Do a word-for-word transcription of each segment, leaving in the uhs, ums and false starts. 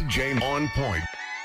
J On Point.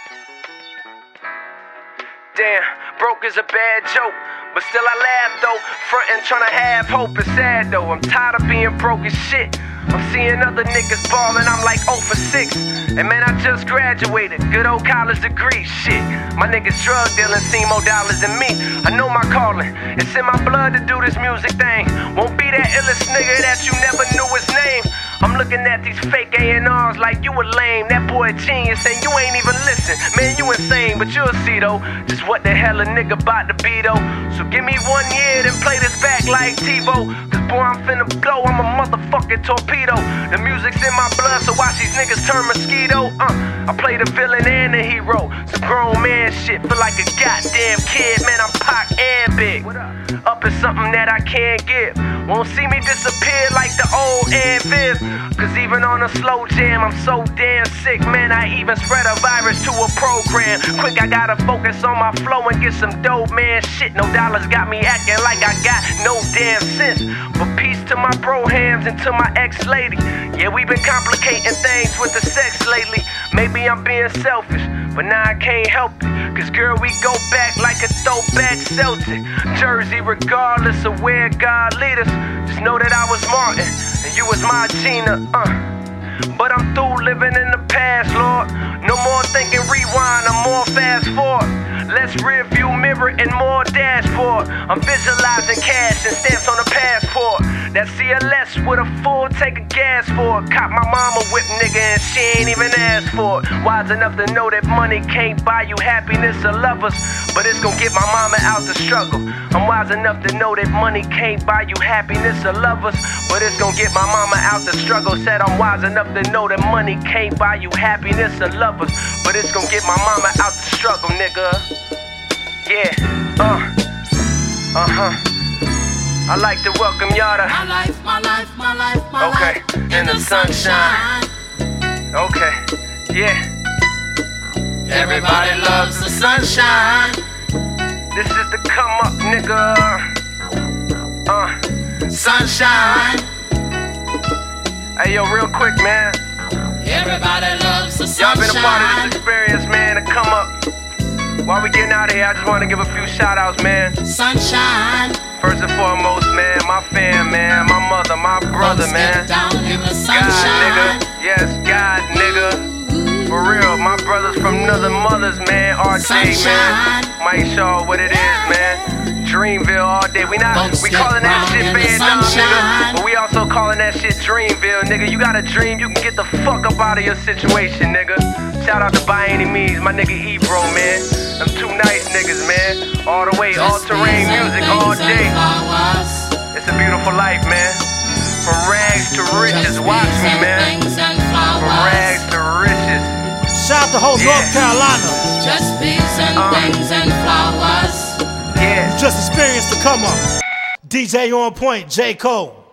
Damn, broke is a bad joke, but still I laugh though. Frontin' tryna have hope is sad though. I'm tired of being broke as shit. I'm seeing other niggas ballin', I'm like oh for six. And man, I just graduated, good old college degree, shit. My niggas drug dealin', see more dollars than me. I know my calling, it's in my blood to do this music thing. Won't be that illest nigga that you never knew his name. I'm looking at these fake A and R's like you a lame. That boy a genius and you ain't even listen. Man, you insane, but you'll see though just what the hell a nigga bout to be though. So give me one year, then play this back like TiVo. Cause boy, I'm finna blow, I'm a motherfucking torpedo. The music's in my blood, so watch these niggas turn mosquito. Uh, I play the villain and the hero. Some grown man shit, feel like a goddamn kid. Man, I'm Pac and Big. Up is something that I can't give. Won't see me disappear like the old and Viv. Cause even on a slow jam, I'm so damn sick. Man, I even spread a virus to a program. Quick, I gotta focus on my flow and get some dope, man. Shit, no dollars got me acting like I got no damn sense. But peace to my bro hams and to my ex-lady. Yeah, we been complicating things with the sex lately. Maybe I'm being selfish, but now I can't help it. Cause girl, we go back like a throwback Celtic jersey, regardless of where God lead us. Just know that I was Martin and you was my Gina, uh. But I'm through living in the past, Lord. No more thinking rewind, I'm more fast forward. Less rear view mirror and more dashboard. I'm visualizing cash and stamps on the passport. That C L S with a full tank of gas for it. Caught my mama whip, nigga, and she ain't even asked for it. Wise enough to know that money can't buy you happiness or lovers, but it's gonna get my mama out the struggle. I'm wise enough to know that money can't buy you happiness or lovers, but it's gonna get my mama out the struggle. Said I'm wise enough to know that money can't buy you happiness or lovers, but it's gonna get my mama out the struggle, nigga. Yeah, uh, uh-huh. I like to welcome y'all to my life, my life, my life, my okay. life in, in the, the sunshine. sunshine. Okay, yeah. Everybody loves the sunshine. This is the come up, nigga. Uh, sunshine. Hey, yo, real quick, man. Everybody loves the sunshine. Y'all been a part of this experience, man, to come up. While we getting out of here, I just want to give a few shout outs, man. Sunshine. First and foremost, man, my fam, man, my mother, my brother, man. Down in the sunshine. God, nigga. Yes, God, nigga. For real, my brothers from another mothers, man. R J, man. Mike Shaw, what it is, man. Dreamville all day. We not, we calling that shit Vietnam, nigga. But we also calling that shit Dreamville, nigga. You got a dream, you can get the fuck up out of your situation, nigga. Shout out to By Any Means, my nigga Ebro, man. Them two nice niggas, man. All the way, all terrain music all day. It's a beautiful life, man. From rags to riches, watch me, man. From rags to riches. Shout out to whole yeah. North Carolina. Just peace and uh, things and flowers. Yeah. You just experienced the come up. D J On Point, J. Cole.